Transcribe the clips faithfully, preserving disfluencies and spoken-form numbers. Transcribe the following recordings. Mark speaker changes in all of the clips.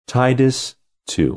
Speaker 1: Titus two.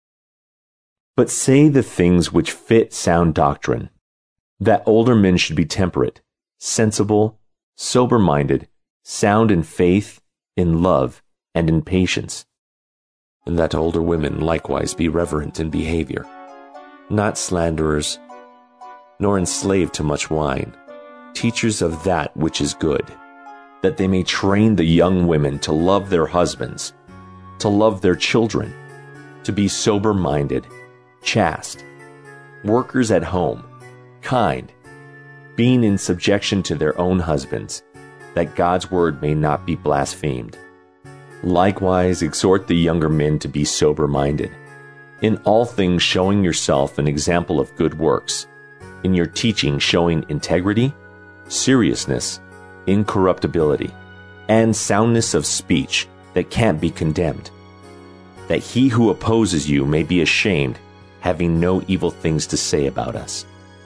Speaker 1: But say the things which fit sound doctrine, that older men should be temperate, sensible, sober-minded, sound in faith, in love, and in patience, and that older women likewise be reverent in behavior, not slanderers, nor enslaved to much wine, teachers of that which is good, that they may train the young women to love their husbands, to love their children, to be sober-minded, chaste, workers at home, kind, being in subjection to their own husbands, that God's word may not be blasphemed. Likewise, exhort the younger men to be sober-minded, in all things showing yourself an example of good works, in your teaching showing integrity, seriousness, incorruptibility, and soundness of speech that can't be condemned, that he who opposes you may be ashamed, having no evil things to say about us.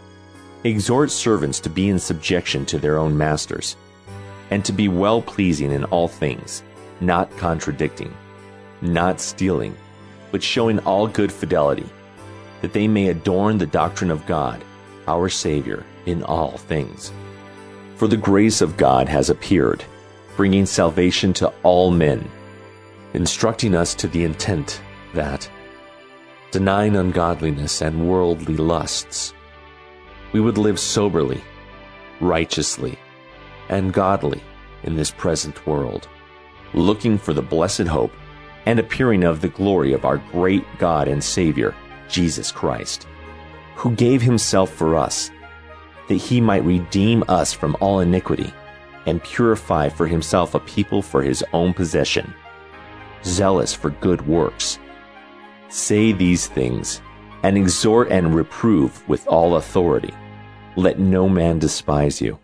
Speaker 1: Exhort servants to be in subjection to their own masters, and to be well-pleasing in all things, not contradicting, not stealing, but showing all good fidelity, that they may adorn the doctrine of God, our Savior, in all things. For the grace of God has appeared, bringing salvation to all men, instructing us to the intent that, denying ungodliness and worldly lusts, we would live soberly, righteously, and godly in this present world, looking for the blessed hope and appearing of the glory of our great God and Savior, Jesus Christ, who gave himself for us, that he might redeem us from all iniquity and purify for himself a people for his own possession, zealous for good works. Say these things, and exhort and reprove with all authority. Let no man despise you.